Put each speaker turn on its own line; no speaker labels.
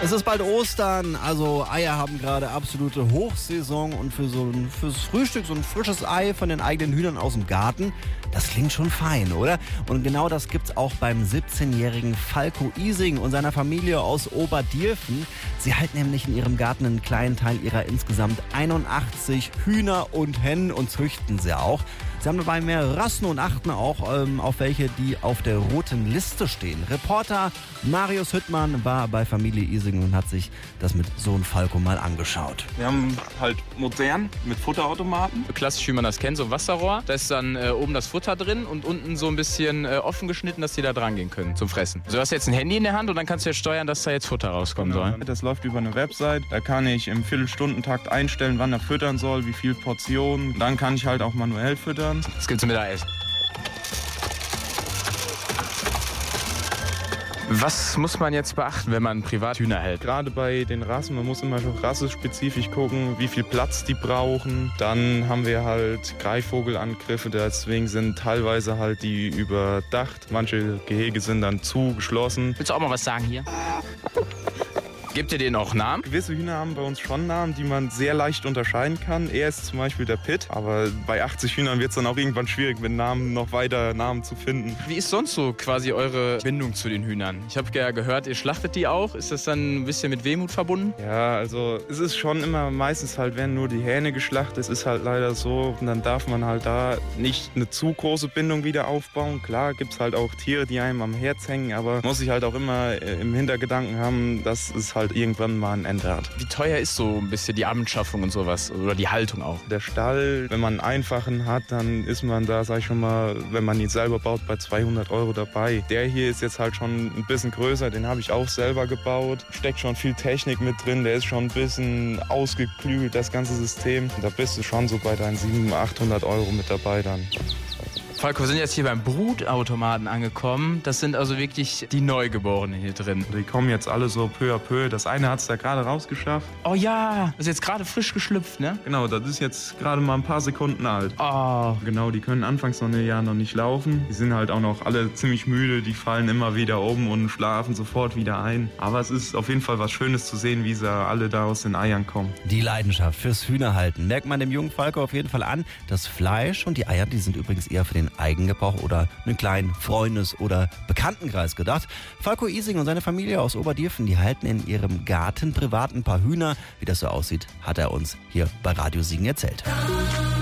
Es ist bald Ostern, also Eier haben gerade absolute Hochsaison und fürs Frühstück so ein frisches Ei von den eigenen Hühnern aus dem Garten, das klingt schon fein, oder? Und genau das gibt's auch beim 17-jährigen Falco Ising und seiner Familie aus Oberdirfen. Sie halten nämlich in ihrem Garten einen kleinen Teil ihrer insgesamt 81 Hühner und Hennen und züchten sie auch. Sie haben dabei mehrere Rassen und achten auch auf welche, die auf der roten Liste stehen. Reporter Marius Hüttmann war bei Familie Ising und hat sich das mit Sohn Falco mal angeschaut.
Wir haben halt modern mit Futterautomaten.
Klassisch, wie man das kennt, so ein Wasserrohr. Da ist dann oben das Futter drin und unten so ein bisschen offen geschnitten, dass die da dran gehen können zum Fressen. Also du hast jetzt ein Handy in der Hand und dann kannst du jetzt steuern, dass da jetzt Futter rauskommen soll.
Das läuft über eine Website. Da kann ich im Viertelstundentakt einstellen, wann er füttern soll, wie viel Portionen. Dann kann ich halt auch manuell füttern.
Das gibt's zum Mittagessen. Was muss man jetzt beachten, wenn man Privathühner hält?
Gerade bei den Rassen, man muss immer rassespezifisch gucken, wie viel Platz die brauchen. Dann haben wir halt Greifvogelangriffe, deswegen sind teilweise halt die überdacht. Manche Gehege sind dann zugeschlossen.
Willst du auch mal was sagen hier? Gebt ihr denen auch Namen?
Gewisse Hühner haben bei uns schon Namen, die man sehr leicht unterscheiden kann. Er ist zum Beispiel der Pitt, aber bei 80 Hühnern wird es dann auch irgendwann schwierig, mit Namen noch weiter Namen zu finden.
Wie ist sonst so quasi eure Bindung zu den Hühnern? Ich habe ja gehört, ihr schlachtet die auch. Ist das dann ein bisschen mit Wehmut verbunden?
Ja, also es ist schon immer meistens halt, wenn nur die Hähne geschlachtet ist, ist halt leider so. Und dann darf man halt da nicht eine zu große Bindung wieder aufbauen. Klar gibt es halt auch Tiere, die einem am Herz hängen, aber man muss sich halt auch immer im Hintergedanken haben, dass es halt irgendwann mal ein Ende hat.
Wie teuer ist so ein bisschen die Anschaffung und sowas? Oder die Haltung auch?
Der Stall, wenn man einen einfachen hat, dann ist man da, sag ich schon mal, wenn man ihn selber baut, bei 200 € dabei. Der hier ist jetzt halt schon ein bisschen größer, den habe ich auch selber gebaut. Steckt schon viel Technik mit drin, der ist schon ein bisschen ausgeklügelt, das ganze System. Da bist du schon so bei deinen 700, 800 € mit dabei dann.
Falco, wir sind jetzt hier beim Brutautomaten angekommen. Das sind also wirklich die Neugeborenen hier drin.
Die kommen jetzt alle so peu à peu. Das eine hat es da gerade rausgeschafft.
Oh ja, das ist jetzt gerade frisch geschlüpft, ne?
Genau, das ist jetzt gerade mal ein paar Sekunden alt.
Oh.
Genau, die können anfangs noch ein Jahr noch nicht laufen. Die sind halt auch noch alle ziemlich müde. Die fallen immer wieder um und schlafen sofort wieder ein. Aber es ist auf jeden Fall was Schönes zu sehen, wie sie alle da aus den Eiern kommen.
Die Leidenschaft fürs Hühnerhalten merkt man dem jungen Falco auf jeden Fall an. Das Fleisch und die Eier, die sind übrigens eher für den Eigengebrauch oder einen kleinen Freundes- oder Bekanntenkreis gedacht. Falco Ising und seine Familie aus Oberdirfen, die halten in ihrem Garten privat ein paar Hühner. Wie das so aussieht, hat er uns hier bei Radio Siegen erzählt.